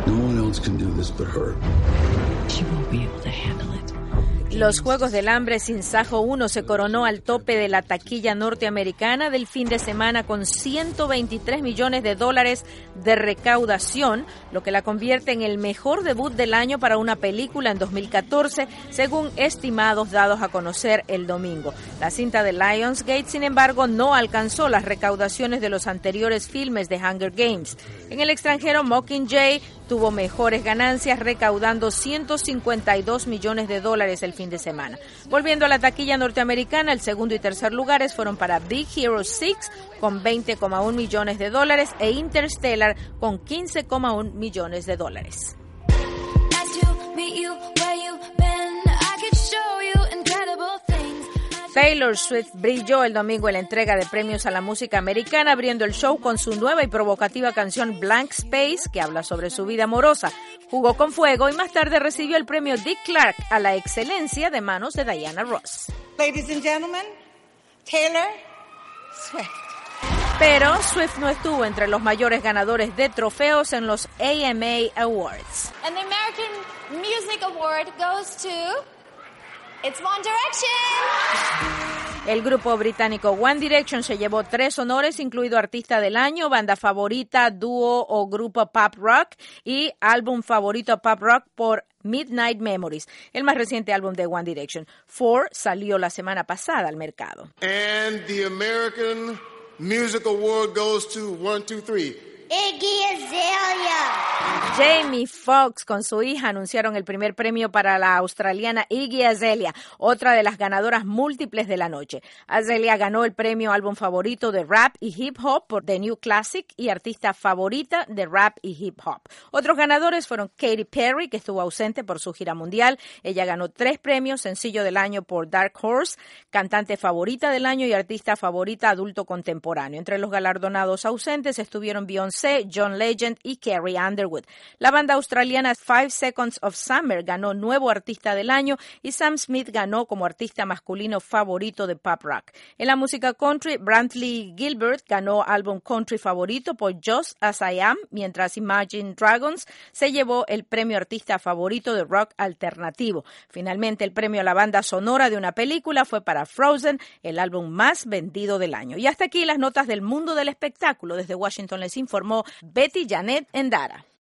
No one else can do this but her. She won't be able to handle it. Los Juegos del Hambre sin Sajo 1 se coronó al tope de la taquilla norteamericana del fin de semana con $123 millones de recaudación, lo que la convierte en el mejor debut del año para una película en 2014, según estimados dados a conocer el domingo. La cinta de Lionsgate, sin embargo, no alcanzó las recaudaciones de los anteriores filmes de Hunger Games. En el extranjero, Mockingjay tuvo mejores ganancias, recaudando $152 millones el fin de semana. Volviendo a la taquilla norteamericana, el segundo y tercer lugares fueron para Big Hero 6 con $20,1 millones e Interstellar con $15,1 millones. Taylor Swift brilló el domingo en la entrega de premios a la música americana, abriendo el show con su nueva y provocativa canción Blank Space, que habla sobre su vida amorosa. Jugó con fuego y más tarde recibió el premio Dick Clark a la excelencia de manos de Diana Ross. Ladies and gentlemen, Taylor Swift. Pero Swift no estuvo entre los mayores ganadores de trofeos en los AMA Awards. And the American Music Award goes to... It's One Direction. El grupo británico One Direction se llevó 3 honores, incluido Artista del Año, Banda Favorita, Dúo o Grupo Pop Rock y Álbum Favorito Pop Rock por Midnight Memories, el más reciente álbum de One Direction. Four salió la semana pasada al mercado. And the American Music Award goes to 1, 2, 3. Iggy Azalea. Jamie Foxx con su hija anunciaron el primer premio para la australiana Iggy Azalea, otra de las ganadoras múltiples de la noche. Azalea ganó el premio Álbum Favorito de Rap y Hip Hop por The New Classic y Artista Favorita de Rap y Hip Hop. Otros ganadores fueron Katy Perry, que estuvo ausente por su gira mundial. Ella ganó 3 premios, Sencillo del Año por Dark Horse, Cantante Favorita del Año y Artista Favorita Adulto Contemporáneo. Entre los galardonados ausentes estuvieron Beyoncé, John Legend y Carrie Underwood. La banda australiana 5 Seconds of Summer ganó Nuevo Artista del Año y Sam Smith ganó como Artista Masculino Favorito de Pop Rock. En la música country, Brantley Gilbert ganó Álbum Country Favorito por Just As I Am, mientras Imagine Dragons se llevó el premio Artista Favorito de Rock Alternativo. Finalmente, el premio a la banda sonora de una película fue para Frozen, el álbum más vendido del año. Y hasta aquí las notas del mundo del espectáculo. Desde Washington les informó Betty Janet Endara.